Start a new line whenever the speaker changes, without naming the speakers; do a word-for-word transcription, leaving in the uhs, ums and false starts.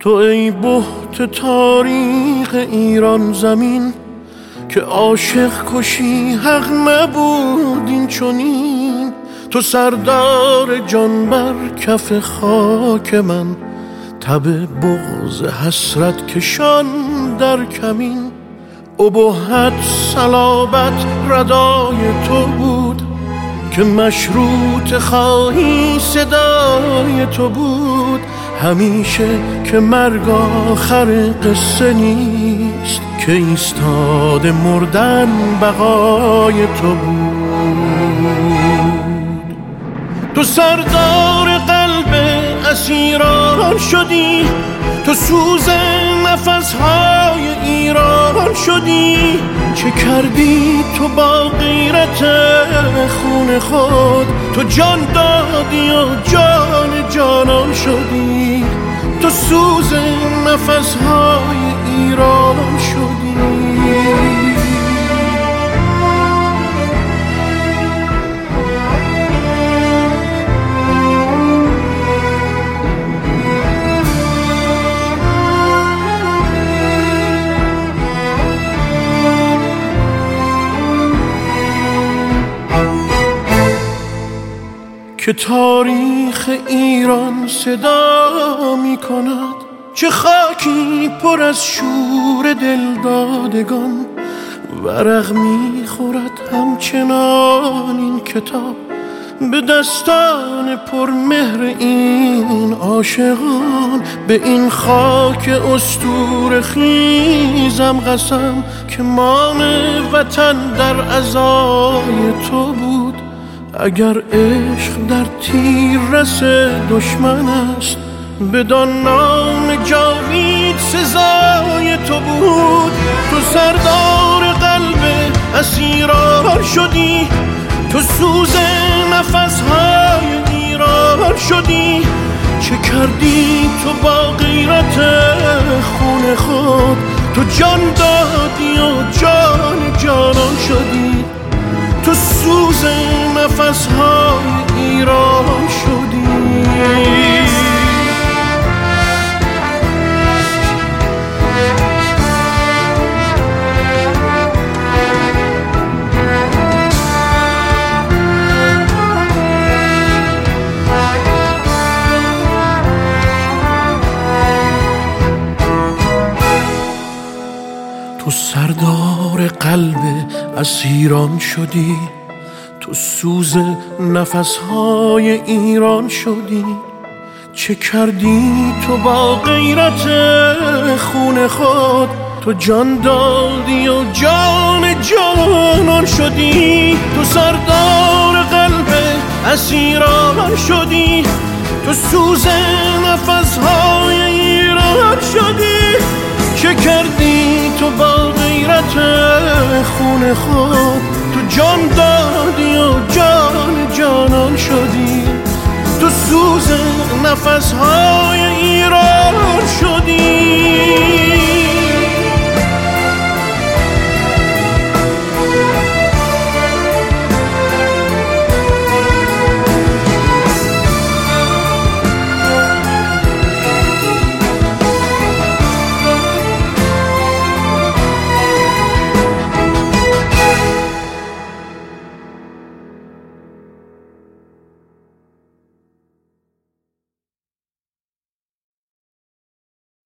تو ای بهت تاریخ ایران زمین که عاشق کشی حق نبود این چنین. تو سردار جان بر کف خاک من، تب بغض حسرت کشان در کمین. ابهت صلابت ردای تو بود که مشروط خواهی صدای تو بود. همیشه که مرگ آخر قصه نیست، که ایستاده مردن بقای تو بود. تو سردار قلب اسیران شدی، تو سوز نفسهای ایران شدی. چه کردی تو با غیرت خون خود؟ تو جان دادی و جان جانان شدی. تو سوز نفسهای ایران شدی. که تاریخ ایران صدا می کند، چه خاکی پر از شور دلدادگان. ورق می خورد همچنان این کتاب به دستان پر مهر این عاشقان. به این خاک اسطوره خیزم قسم که مام وطن در عزای تو بود. اگر عشق در تیر رس دشمن است، بدان نام جاوید سزای تو بود. تو سردار قلب اسیران شدی، تو سوز نفسهای ایران شدی. چه کردی تو با غیرت خون خود؟ تو جان دادی و جان جانان شدی. تو سوز نفسهای ایران شدی. تو سردار قلب اسیران شدی، تو سوز نفسهای ایران شدی. چه کردی تو با غیرت خون خود؟ تو جان دادی و جان جانان شدی. تو سردار قلب اسیران شدی، تو سوز نفسهای ایران شدی. چه کردی تو با غیرت خون خود؟ تو جان دادی و جان جانان شدی. تو سوز نفسهای ایران شدی.